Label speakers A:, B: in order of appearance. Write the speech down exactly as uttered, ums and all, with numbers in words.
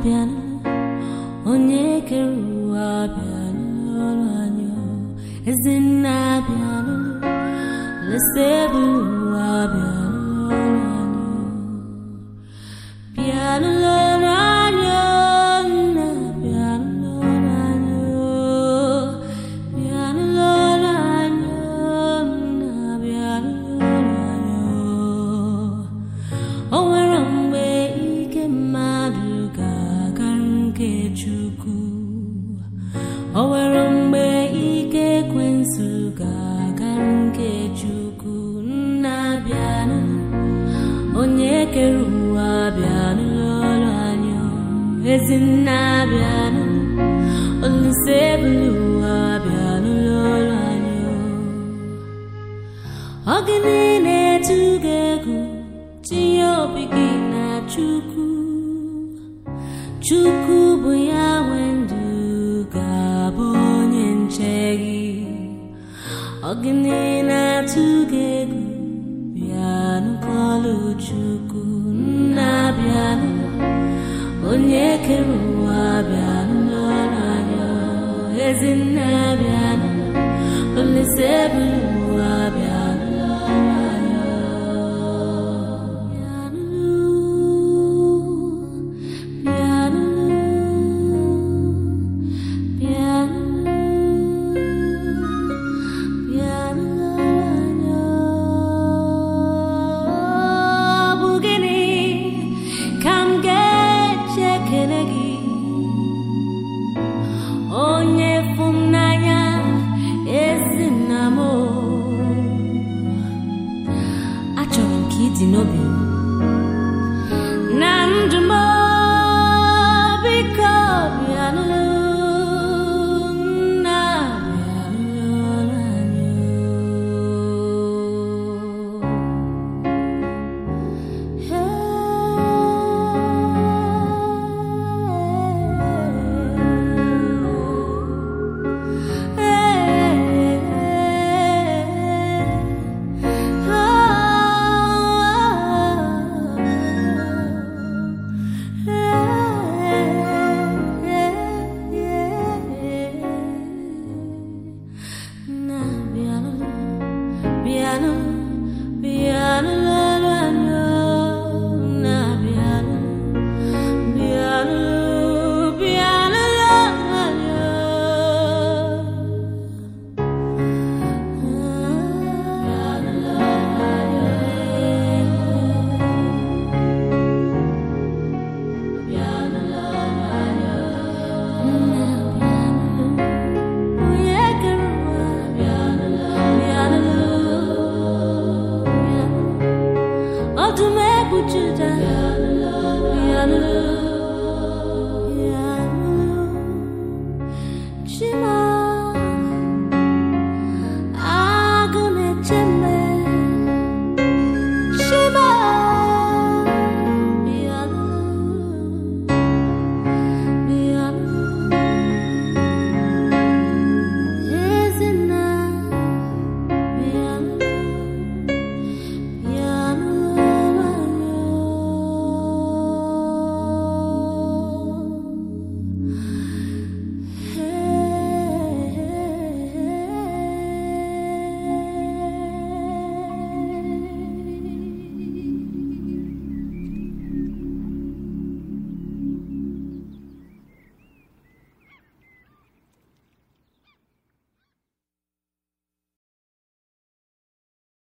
A: piano, onye kerua piano, anyo, ezina piano, lesebua piano, piano, anyo, na piano, anyo, piano, anyo, na piano, anyo, oh, where I'm Chuku, oh, where mbe ike kwensu gaganke chuku na biano, onye kerua biano lolo anyo, ezina biano, olusebulua biano lolo anyo, oginine tugegu, tiyo bigina chuku. Chuku buya wendu gabonye nchegi Oginina tugegu Bianu kolu chuku na bianu Onye kerua bianu lolanyo Ezina bianu Olisebulua bianu